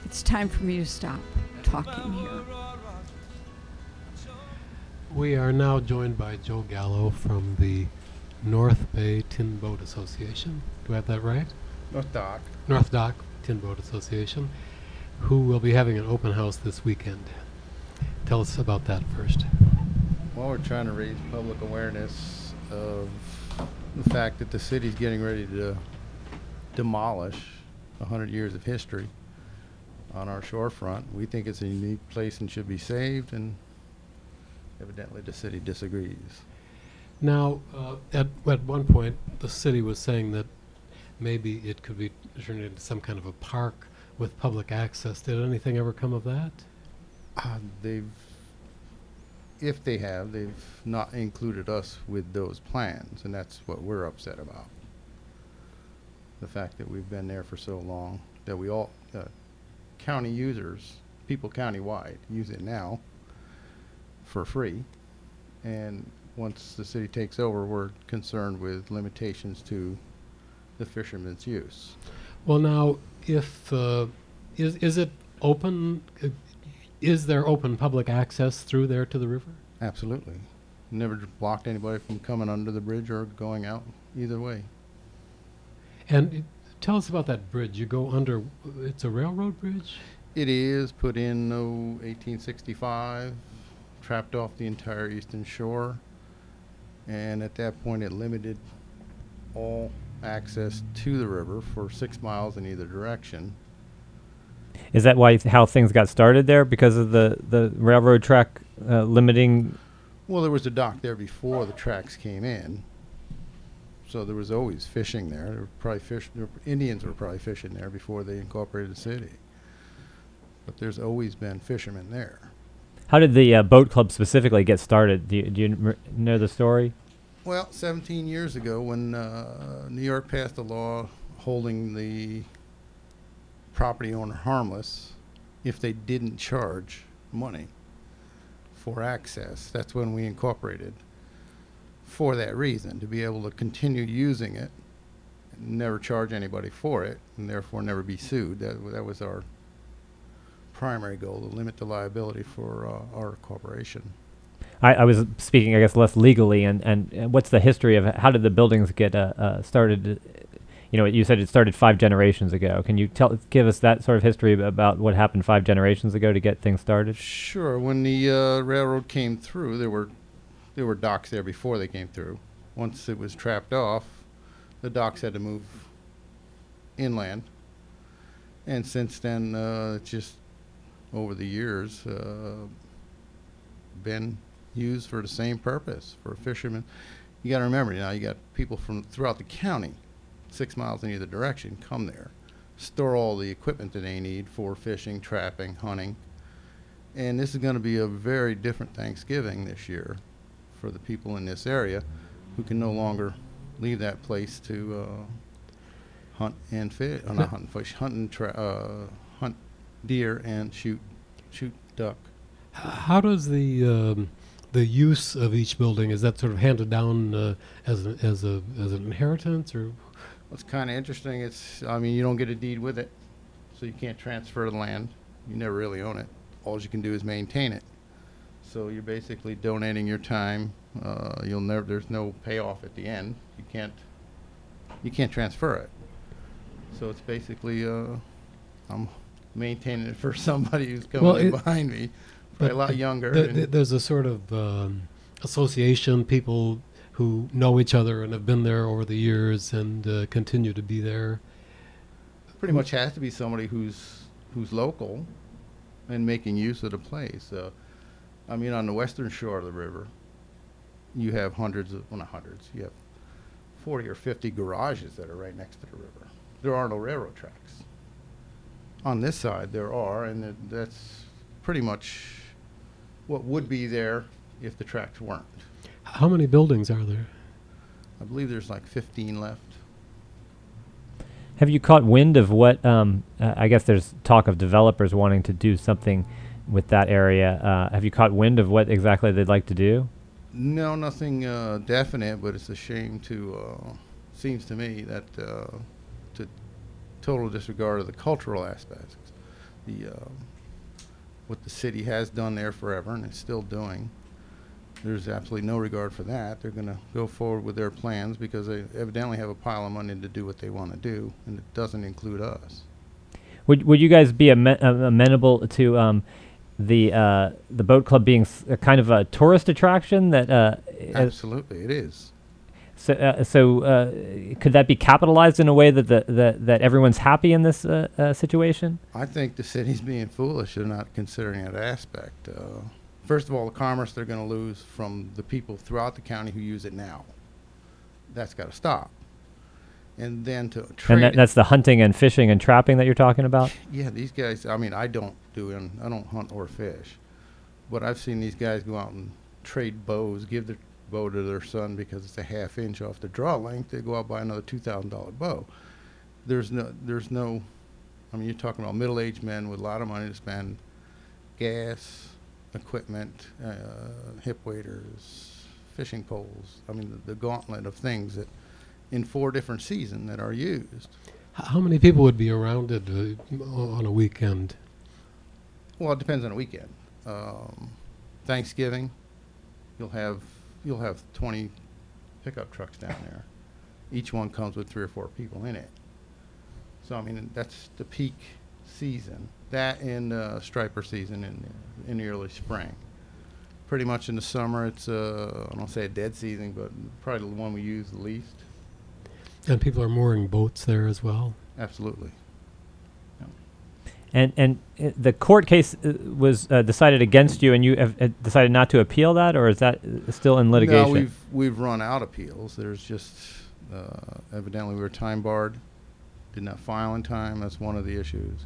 It's time for me to stop talking here. We are now joined by Joe Gallo from the North Bay Tin Boat Association. Do I have that right? North Dock. North Dock Tin Boat Association, who will be having an open house this weekend. Tell us about that first. Well, we're trying to raise public awareness of the fact that the city's getting ready to demolish 100 years of history on our shorefront. We think it's a unique place and should be saved, and evidently the city disagrees. Now, at one point, the city was saying that maybe it could be turned into some kind of a park with public access. Did anything ever come of that? If they have, they've not included us with those plans, and that's what we're upset about. The fact that we've been there for so long, that we all, county users, people countywide, use it now for free. And once the city takes over, we're concerned with limitations to the fishermen's use. Well, now, if is it open? Is there open public access through there to the river? Absolutely. Never blocked anybody from coming under the bridge or going out either way. And tell us about that bridge. You go under, it's a railroad bridge? It is put in 1865, trapped off the entire eastern shore, and at that point it limited all access to the river for 6 miles in either direction. Is that why how things got started there? Because of the railroad track limiting? Well, there was a dock there before the tracks came in, so there was always fishing there. There were probably Indians were probably fishing there before they incorporated the city. But there's always been fishermen there. How did the boat club specifically get started? Do you know the story? Well, 17 years ago, when New York passed a law holding the property owner harmless if they didn't charge money for access, that's when we incorporated for that reason, to be able to continue using it and never charge anybody for it, and therefore never be sued. That was our primary goal, to limit the liability for our corporation. I was speaking, I guess, less legally, and what's the history of how did the buildings get started? You know, you said it started 5 generations ago. Can you give us that sort of history about what happened 5 generations ago to get things started? Sure. When the railroad came through, there were docks there before they came through. Once it was trapped off, the docks had to move inland, and since then, just over the years, been used for the same purpose for fishermen. You got to remember now, you got people from throughout the county, 6 miles in either direction, come there, store all the equipment that they need for fishing, trapping, hunting. And this is going to be a very different Thanksgiving this year for the people in this area who can no longer leave that place to hunt and fish, not hunt and fish, hunt and hunt deer and shoot duck. How does the use of each building, is that sort of handed down as an inheritance, or? What's kind of interesting, you don't get a deed with it, so you can't transfer the land. You never really own it. All you can do is maintain it. So you're basically donating your time. There's no payoff at the end. You can't transfer it. So it's basically, I'm maintaining it for somebody who's coming behind me, probably a lot younger. There's a sort of association, people who know each other and have been there over the years and continue to be there. Pretty much has to be somebody who's local and making use of the place. On the western shore of the river, you have you have 40 or 50 garages that are right next to the river. There are no railroad tracks. On this side, there are, and that's pretty much what would be there if the tracks weren't. How many buildings are there? I believe there's like 15 left. Have you caught wind of what, I guess there's talk of developers wanting to do something with that area. Have you caught wind of what exactly they'd like to do? No, nothing definite, but it's a shame seems to me that to total disregard of the cultural aspects the what the city has done there forever and is still doing. There's absolutely no regard for that. They're going to go forward with their plans because they evidently have a pile of money to do what they want to do, and it doesn't include us. Would you guys be amenable to the boat club being a kind of a tourist attraction that Absolutely, it is. So could that be capitalized in a way that everyone's happy in this situation? I think the city's being foolish. They're not considering that aspect. First of all, the commerce they're going to lose from the people throughout the county who use it now. That's got to stop. And then to trade And that's the hunting and fishing and trapping that you're talking about? Yeah, these guys, I mean, I don't hunt or fish. But I've seen these guys go out and trade bows, give their bow to their son because it's a half inch off the draw length. They go out and buy another $2,000 bow. There's no, I mean, you're talking about middle-aged men with a lot of money to spend, gas, equipment, hip waders, fishing poles. I mean, the gauntlet of things that in 4 different seasons that are used. How many people would be around it on a weekend? Well, it depends on the weekend. Thanksgiving, you'll have 20 pickup trucks down there. Each one comes with 3 or 4 people in it. So I mean, that's the peak season. That and striper season in the early spring. Pretty much in the summer, it's I don't say a dead season, but probably the one we use the least. And people are mooring boats there as well? Absolutely. And the court case was decided against you, and you have decided not to appeal that, or is that still in litigation? No, we've run out of appeals. There's just evidently we were time barred, did not file in time. That's one of the issues.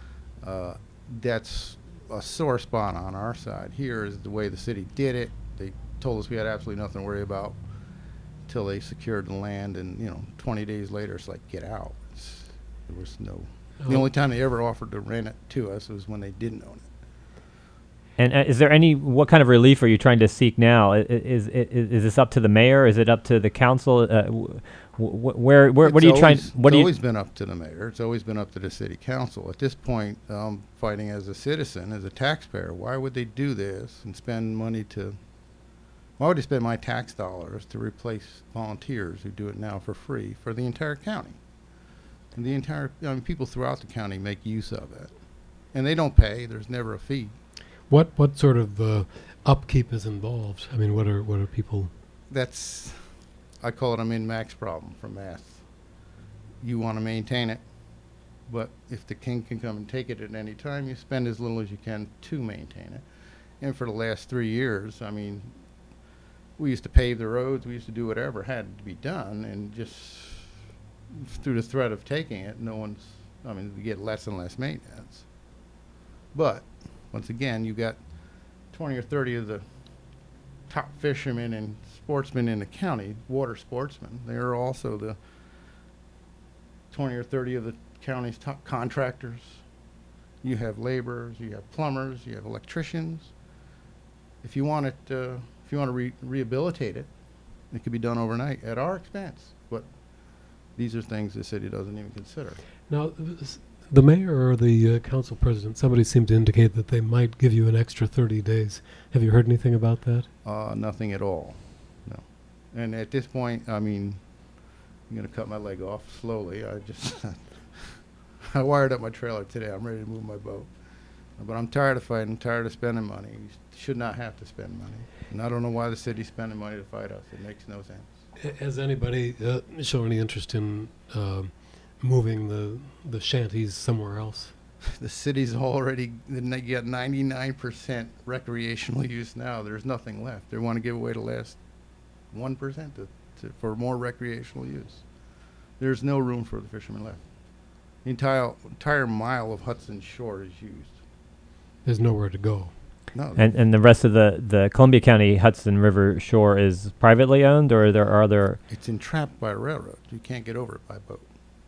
That's a sore spot on our side. Here is the way the city did it. They told us we had absolutely nothing to worry about till they secured the land, and 20 days later it's like, get out. There was no. The only time they ever offered to rent it to us was when they didn't own it. And is there what kind of relief are you trying to seek now? Is this up to the mayor? Is it up to the council? What are you trying? It's always been up to the mayor. It's always been up to the city council. At this point, I'm fighting as a citizen, as a taxpayer. Why would they do this and spend money why would they spend my tax dollars to replace volunteers who do it now for free for the entire county? And people throughout the county make use of it. And they don't pay. There's never a fee. What sort of upkeep is involved? I mean, what are people? I call it a min-max problem for math. You want to maintain it, but if the king can come and take it at any time, you spend as little as you can to maintain it. And for the last 3 years, I mean, we used to pave the roads, we used to do whatever had to be done, and just through the threat of taking it, we get less and less maintenance. But once again, you got 20 or 30 of the top fishermen and sportsmen in the county, water sportsmen. They are also the 20 or 30 of the county's top contractors. You have laborers, you have plumbers, you have electricians. If you want to rehabilitate it, it could be done overnight at our expense. But these are things the city doesn't even consider. Now, the mayor or the council president, somebody seemed to indicate that they might give you an extra 30 days. Have you heard anything about that? Nothing at all, no. And at this point, I mean, I'm going to cut my leg off slowly. I wired up my trailer today. I'm ready to move my boat. But I'm tired of fighting. I'm tired of spending money. You should not have to spend money. And I don't know why the city's spending money to fight us. It makes no sense. Has anybody shown any interest in moving the shanties somewhere else? The city's already got 99% recreational use now. There's nothing left. They want to give away the last 1% for more recreational use. There's no room for the fishermen left. The entire mile of Hudson Shore is used. There's nowhere to go. No. And the rest of the Columbia County Hudson River shore is privately owned, or are there? It's entrapped by a railroad. You can't get over it by boat.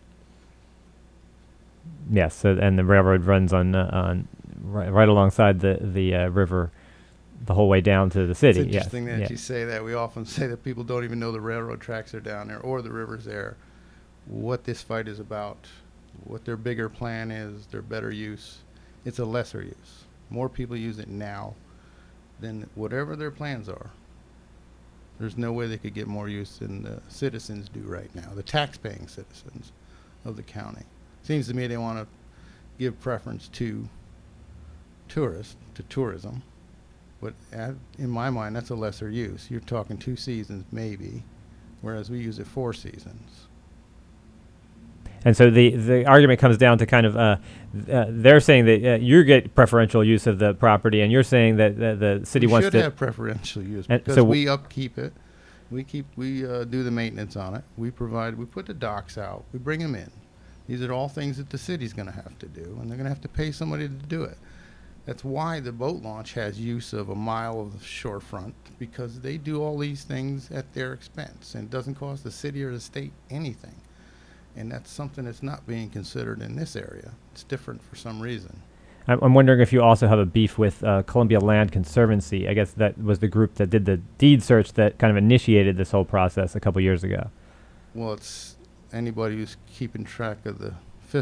Yes, and the railroad runs on right alongside the river, the whole way down to the city. It's interesting yes. that you say that. We often say that people don't even know the railroad tracks are down there or the river's there. What this fight is about, what their bigger plan is, their better use. It's a lesser use. More people use it now than whatever their plans are. There's no way they could get more use than the citizens do right now, the tax-paying citizens of the county. Seems to me they want to give preference to tourists, to tourism, but in my mind, that's a lesser use. You're talking 2 seasons maybe, whereas we use it 4 seasons. And so the argument comes down to kind of they're saying that you get preferential use of the property, and you're saying that the city We wants should to have preferential use And because so we upkeep it. We do the maintenance on it. We put the docks out. We bring them in. These are all things that the city's going to have to do, and they're going to have to pay somebody to do it. That's why the boat launch has use of a mile of the shorefront, because they do all these things at their expense, and it doesn't cost the city or the state anything. And that's something that's not being considered in this area. It's different for some reason. I'm wondering if you also have a beef with Columbia Land Conservancy. I guess that was the group that did the deed search that kind of initiated this whole process a couple years ago. Well, it's anybody who's keeping track of the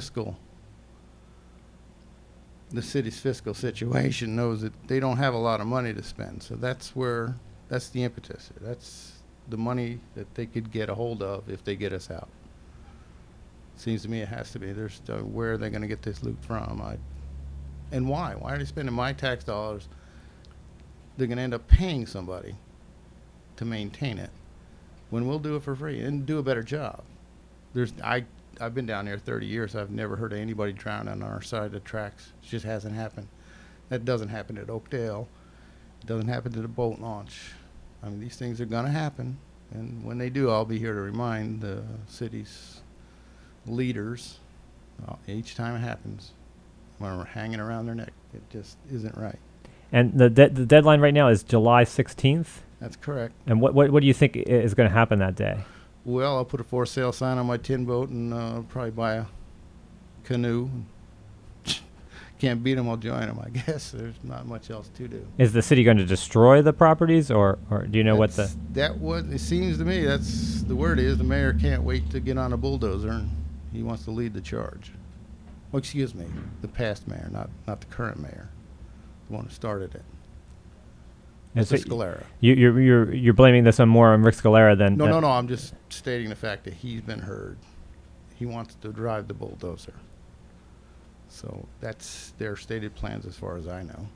city's fiscal situation knows that they don't have a lot of money to spend. So that's the impetus. That's the money that they could get a hold of if they get us out. Seems to me it has to be. Where are they going to get this loot from? And why? Why are they spending my tax dollars? They're going to end up paying somebody to maintain it when we'll do it for free and do a better job. I've been down there 30 years. I've never heard of anybody drowning on our side of the tracks. It just hasn't happened. That doesn't happen at Oakdale. It doesn't happen to the boat launch. I mean, these things are going to happen. And when they do, I'll be here to remind the city's leaders each time it happens when we're hanging around their neck. It just isn't right. And the deadline right now is July 16th. That's correct. And what do you think is going to happen that day? Well, I'll put a for sale sign on my tin boat and probably buy a canoe. Can't beat them, I'll join them, I guess. There's not much else to do. Is the city going to destroy the properties, or do you know what the... It seems to me, that's the word is, the mayor can't wait to get on a bulldozer, and he wants to lead the charge. Well, excuse me, the past mayor, not the current mayor, the one who started it. And Mr. so Scalera. You're blaming this more on Rick Scalera than... No, I'm just stating the fact that he's been heard. He wants to drive the bulldozer. So that's their stated plans as far as I know.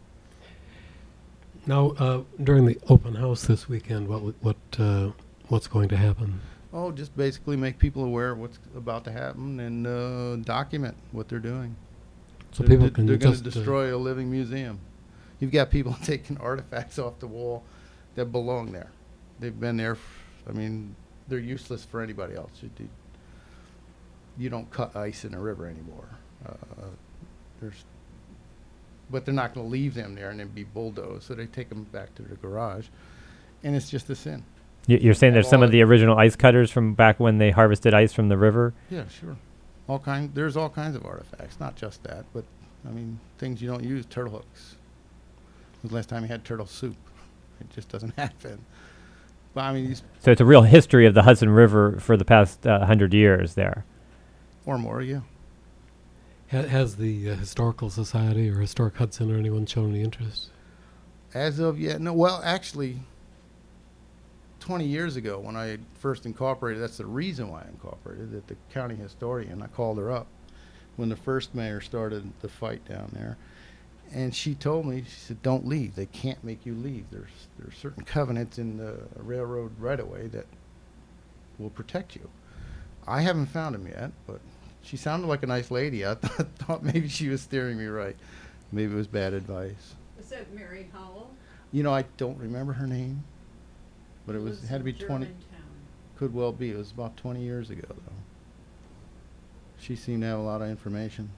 Now, during the open house this weekend, what's going to happen? Oh, just basically make people aware of what's about to happen and document what they're doing. So people can they're going just to destroy a living museum. You've got people taking artifacts off the wall that belong there. They've been there. They're useless for anybody else. You don't cut ice in a river anymore. But they're not going to leave them there and then be bulldozed. So they take them back to their garage, and it's just a sin. You're saying there's some of the original ice cutters from back when they harvested ice from the river? Yeah, sure. There's all kinds of artifacts, not just that, but things you don't use. Turtle hooks. When was the last time you had turtle soup? It just doesn't happen. But so it's a real history of the Hudson River for the past 100 years there. Or more, yeah. Has the Historical Society or Historic Hudson or anyone shown any interest? As of yet, no. Well, actually, 20 years ago when I first incorporated, that's the reason why I incorporated it, the county historian, I called her up when the first mayor started the fight down there. And she told me, she said, don't leave. They can't make you leave. There's certain covenants in the railroad right-of-way that will protect you. I haven't found them yet, but she sounded like a nice lady. I thought maybe she was steering me right. Maybe it was bad advice. Was that Mary Howell? I don't remember her name, but it had to be 20. Germantown. Could well be. It was about 20 years ago, though. She seemed to have a lot of information.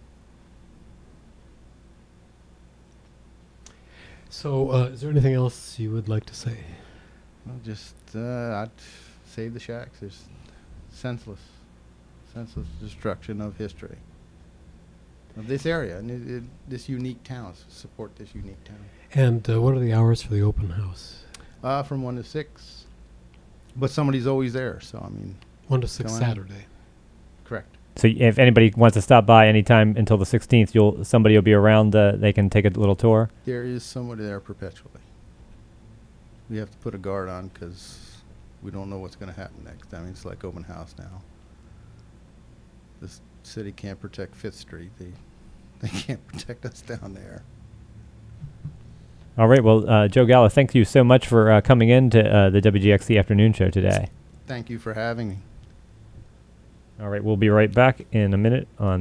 So, is there anything else you would like to say? Well, just I'd save the shacks. There's senseless destruction of history of this area and this unique town. Support this unique town. And what are the hours for the open house? From 1 to 6, but somebody's always there. So 1 to 6 Go on. Saturday. Correct. So if anybody wants to stop by anytime until the 16th, somebody will be around. They can take a little tour. There is somebody there perpetually. We have to put a guard on because we don't know what's going to happen next. I mean, it's like open house now. This city can't protect Fifth Street. They can't protect us down there. All right. Well, Joe Gallo, thank you so much for coming in to the WGXC Afternoon Show today. Thank you for having me. All right. We'll be right back in a minute on